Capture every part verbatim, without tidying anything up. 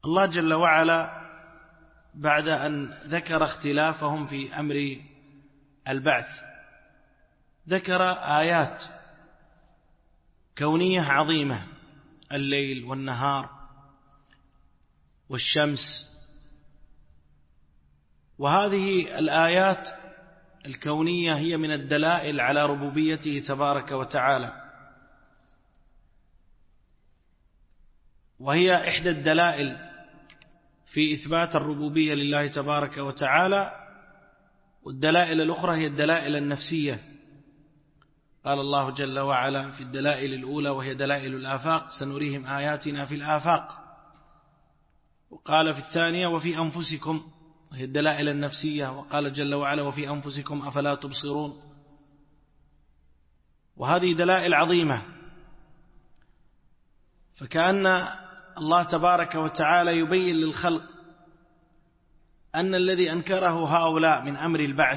الله جل وعلا بعد أن ذكر اختلافهم في أمر البعث ذكر آيات كونية عظيمة: الليل والنهار والشمس. وهذه الآيات الكونية هي من الدلائل على ربوبيته تبارك وتعالى، وهي إحدى الدلائل في إثبات الربوبية لله تبارك وتعالى. والدلائل الأخرى هي الدلائل النفسية. قال الله جل وعلا في الدلائل الأولى وهي دلائل الآفاق: سنريهم آياتنا في الآفاق. وقال في الثانية: وفي أنفسكم، وهي الدلائل النفسية. وقال جل وعلا: وفي أنفسكم أفلا تبصرون. وهذه دلائل عظيمة. فكأن الله تبارك وتعالى يبين للخلق أن الذي أنكره هؤلاء من أمر البعث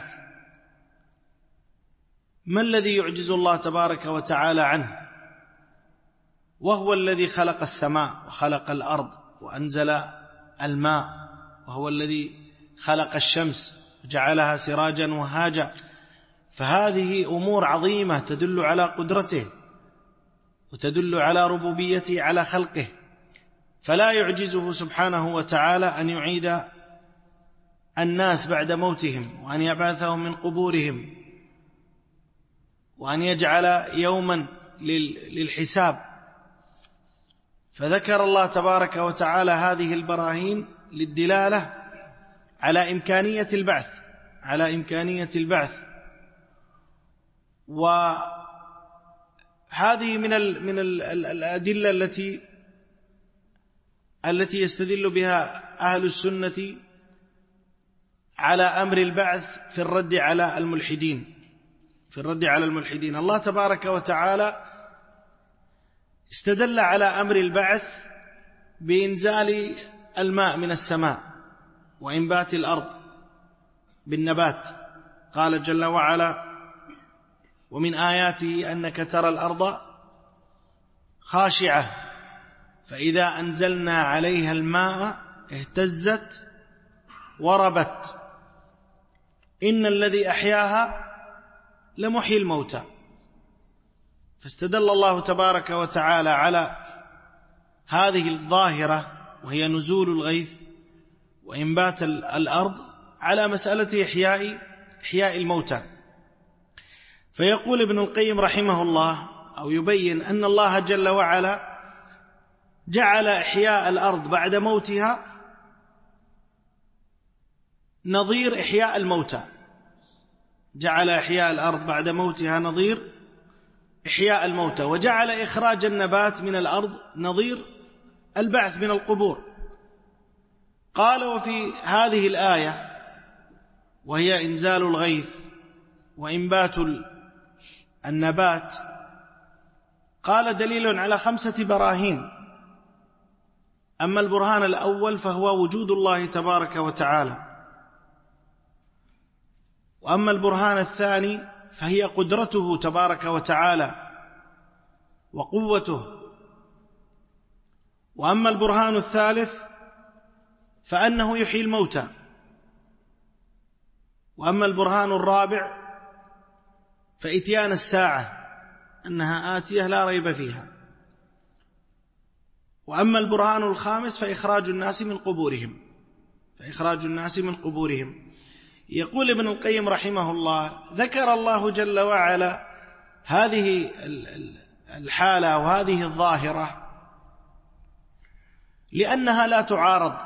ما الذي يعجز الله تبارك وتعالى عنه، وهو الذي خلق السماء وخلق الأرض وأنزل الماء، وهو الذي خلق الشمس وجعلها سراجا وهاجا. فهذه أمور عظيمة تدل على قدرته وتدل على ربوبيته على خلقه، فلا يعجزه سبحانه وتعالى أن يعيد الناس بعد موتهم، وأن يبعثهم من قبورهم، وأن يجعل يوما للحساب. فذكر الله تبارك وتعالى هذه البراهين للدلالة على إمكانية البعث على إمكانية البعث وهذه من ال من ال الأدلة التي التي يستدل بها أهل السنة على أمر البعث في الرد على الملحدين في الرد على الملحدين. الله تبارك وتعالى استدل على أمر البعث بإنزال الماء من السماء وإنبات الأرض بالنبات. قال جل وعلا: ومن آياته أنك ترى الأرض خاشعة فإذا أنزلنا عليها الماء اهتزت وربت إن الذي أحياها لمحيي الموتى. فاستدل الله تبارك وتعالى على هذه الظاهرة وهي نزول الغيث وإنبات الأرض على مسألة إحياء إحياء الموتى. فيقول ابن القيم رحمه الله أو يبين أن الله جل وعلا جعل إحياء الأرض بعد موتها نظير إحياء الموتى جعل إحياء الأرض بعد موتها نظير إحياء الموتى، وجعل إخراج النبات من الأرض نظير البعث من القبور. قال: وفي هذه الآية وهي إنزال الغيث وإنبات النبات قال: دليل على خمسة براهين. أما البرهان الأول فهو وجود الله تبارك وتعالى، وأما البرهان الثاني فهي قدرته تبارك وتعالى وقوته، وأما البرهان الثالث فأنه يحيي الموتى، وأما البرهان الرابع فإتيان الساعة أنها آتية لا ريب فيها، وأما البرهان الخامس فإخراج الناس من قبورهم فإخراج الناس من قبورهم. يقول ابن القيم رحمه الله: ذكر الله جل وعلا هذه الحالة وهذه الظاهرة لأنها لا تعارض،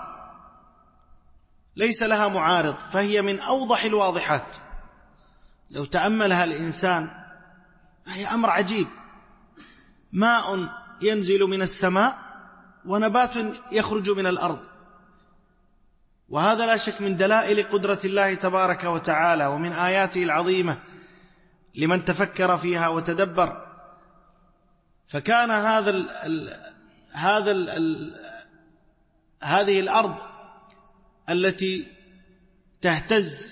ليس لها معارض، فهي من أوضح الواضحات. لو تأملها الإنسان هي أمر عجيب: ماء ينزل من السماء ونبات يخرج من الأرض، وهذا لا شك من دلائل قدرة الله تبارك وتعالى ومن آياته العظيمة لمن تفكر فيها وتدبر. فكان هذا ال ال هذا ال ال هذه الأرض التي تهتز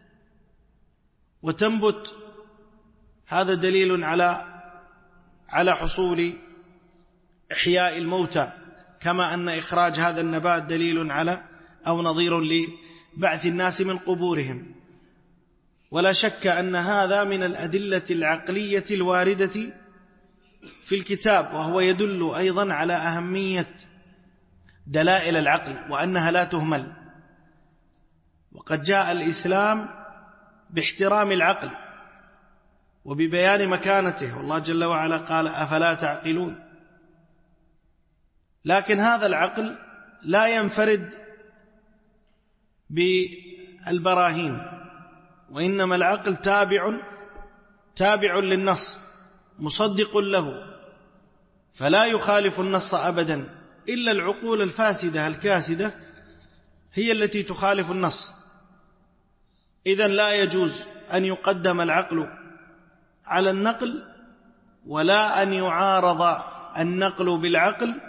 وتنبت هذا دليل على على حصول إحياء الموتى. كما أن إخراج هذا النبات دليل على أو نظير لبعث الناس من قبورهم. ولا شك أن هذا من الأدلة العقلية الواردة في الكتاب، وهو يدل أيضا على أهمية دلائل العقل وأنها لا تهمل. وقد جاء الإسلام باحترام العقل وببيان مكانته، والله جل وعلا قال أفلا تعقلون. لكن هذا العقل لا ينفرد بالبراهين، وإنما العقل تابع تابع للنص مصدق له، فلا يخالف النص أبدا، إلا العقول الفاسدة الكاسدة هي التي تخالف النص. إذن لا يجوز أن يقدم العقل على النقل، ولا أن يعارض النقل بالعقل،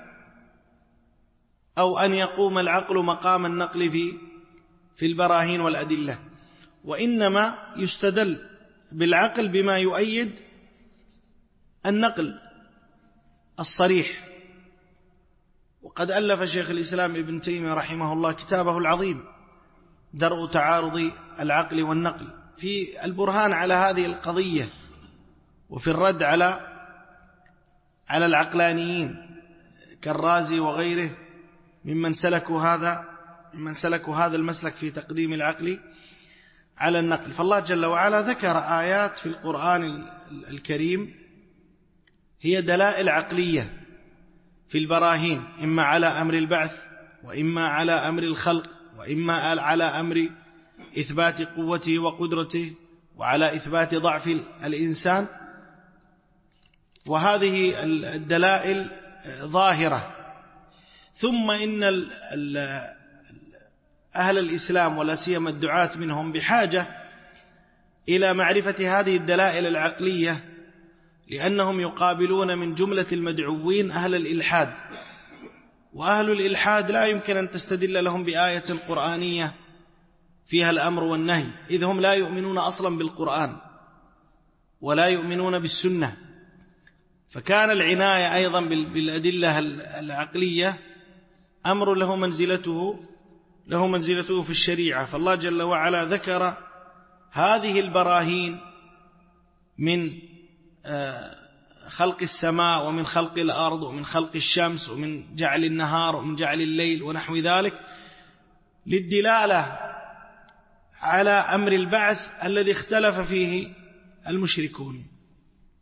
أو أن يقوم العقل مقام النقل في في البراهين والأدلة، وإنما يستدل بالعقل بما يؤيد النقل الصريح. وقد ألف شيخ الإسلام ابن تيمية رحمه الله كتابه العظيم درء تعارض العقل والنقل في البرهان على هذه القضية، وفي الرد على على العقلانيين كالرازي وغيره ممن سلكوا هذا ممن سلكوا هذا المسلك في تقديم العقل على النقل. فالله جل وعلا ذكر آيات في القرآن الكريم هي دلائل عقلية في البراهين، إما على أمر البعث، وإما على أمر الخلق، وإما على أمر إثبات قوته وقدرته، وعلى إثبات ضعف الإنسان. وهذه الدلائل ظاهرة. ثم إن أهل الإسلام ولا سيما الدعاة منهم بحاجة إلى معرفة هذه الدلائل العقلية، لأنهم يقابلون من جملة المدعوين أهل الإلحاد، وأهل الإلحاد لا يمكن أن تستدل لهم بآية قرآنية فيها الأمر والنهي، إذ هم لا يؤمنون أصلا بالقرآن ولا يؤمنون بالسنة. فكان العناية أيضا بالأدلة العقلية أمر له منزلته له منزلته في الشريعة. فالله جل وعلا ذكر هذه البراهين من خلق السماء، ومن خلق الأرض، ومن خلق الشمس، ومن جعل النهار، ومن جعل الليل، ونحو ذلك، للدلالة على أمر البعث الذي اختلف فيه المشركون.